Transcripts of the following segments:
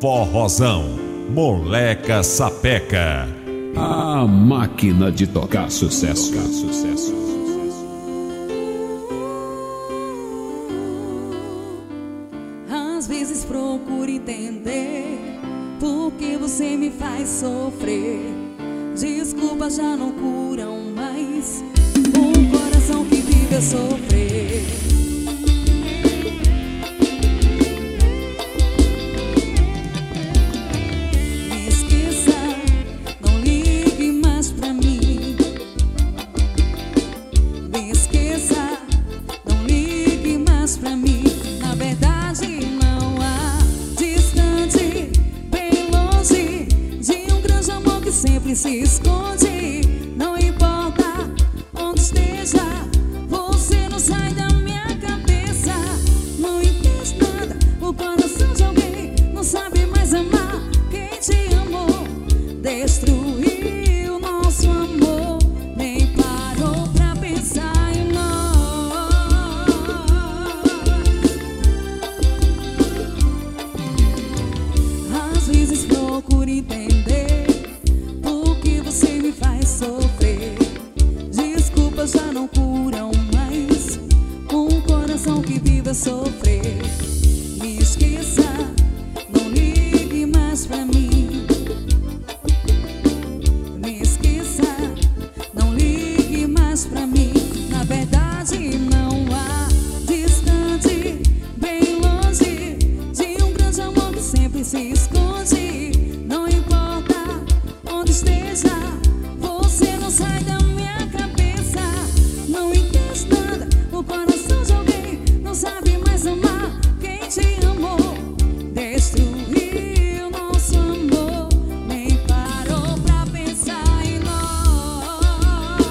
forrozão, Moleca Sapeca. A máquina de tocar sucesso. Às vezes procuro entender por que você me faz sofrer. Desculpas já não curam mais um coração que vive a sofrer. Me esqueça, não ligue mais pra mim. Me esqueça, não ligue mais pra mim. Na verdade não há distante, bem longe de um grande amor que sempre se esconde. Não importa onde esteja, você não sai da minha cabeça. Não entende nada, o coração de alguém não sabe mais amar. Quem te amou destruiu nosso amor, nem parou pra pensar em nós. Às vezes procuro entender por que você me faz sofrer. Desculpas já não curam mais um coração que vive a sofrer. Me esqueça, não ligue mais pra mim. Me esqueça, não ligue mais pra mim. Na verdade não há distante, bem longe de um grande amor que sempre se esconde. Não importa onde esteja, você não sai da minha cabeça. Não entende nada, o coração de alguém não sabe mais amar. Quem te amou destruiu nosso amor, nem parou pra pensar em nós.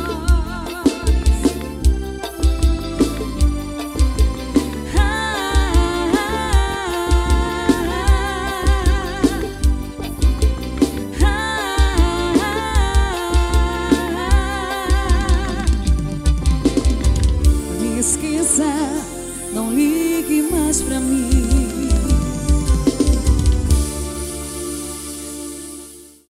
Me esqueça, não ligue mais pra mim.